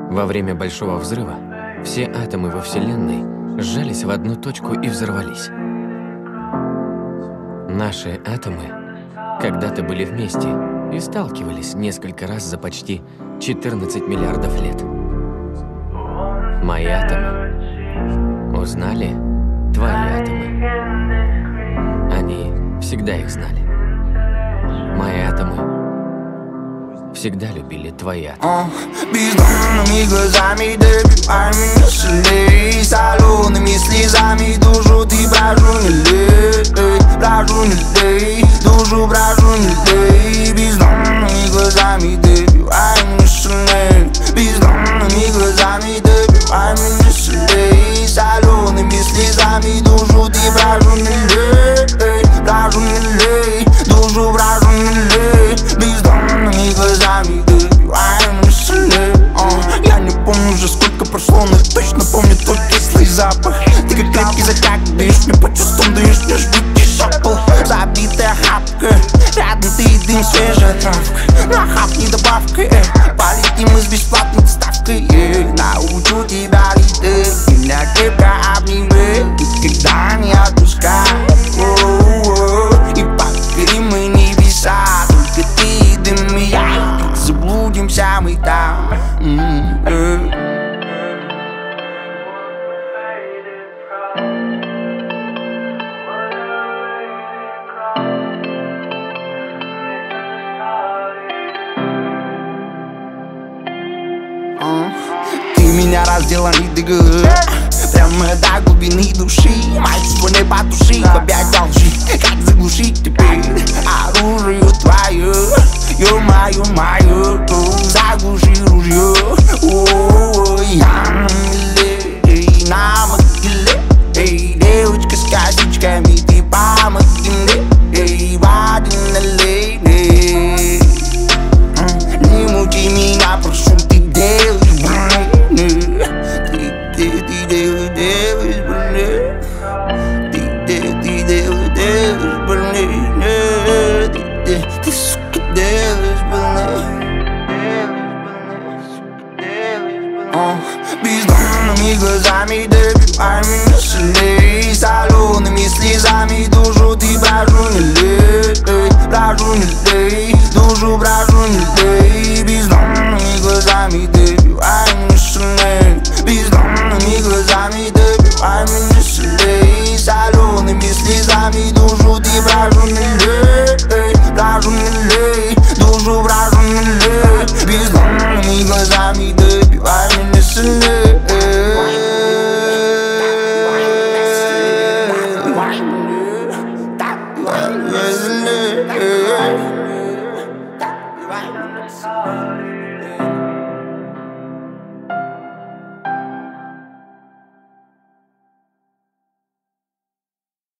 Во время Большого взрыва все атомы во Вселенной сжались в одну точку и взорвались. Наши атомы когда-то были вместе и сталкивались несколько раз за почти 14 миллиардов лет. Мои атомы узнали твои атомы. Они всегда их знали. Мои атомы всегда любили твои атомы. Бездонными глазами добивай меня шалей, солеными слезами душу ты брожу не лей, брожу не лей, душу брожу не лей. Бездонными глазами добивай меня шалей, бездонными глазами добивай меня шалей, солеными слезами душу ты брожу не лей, брожу не лей, душу брожу не лей. Бездонными глазами добивай меня шалей. Я не помню уже сколько прошло, но точно помню тот кислый запах. Ты как крепкий затяг, даешь мне по чувствам, даешь мне жгучий шапл. Забитая хапка, рядом ты и дым, свежая травка. На хап не добавка, полетим мы с бесплатной доставкой. Научу тебя лететь, меня крепко обними, и когда не отпускай. И покорим мы небеса, только ты и дым и я. Заблудимся мы там. Ты меня раздела не договор, прямо до глубины души. Мои чувства не потуши, опять должи. Как заглушить теперь оружие твое? Ё-моё, мое, заглуши ружье. Я на миле, на могиле. Эй, девочка с косичками, ты помоги мне. Эй, воды налей, не мучи меня, прошу, ты делаешь больно. Ты делаешь больно. Ты делаешь больно. Ты, сука, делаешь больно. Бездонными глазами добивай меня шалей, солеными слезами душу ты брожу не лей, брожу не лей, душу брожу не лей. Бездонными глазами добивай меня шалей, бездонными глазами добивай меня шалей, солеными слезами душу ты брожу не лей, брожу не лей, душу брожу не лей. Бездонными глазами добивай меня шалей. Yeah.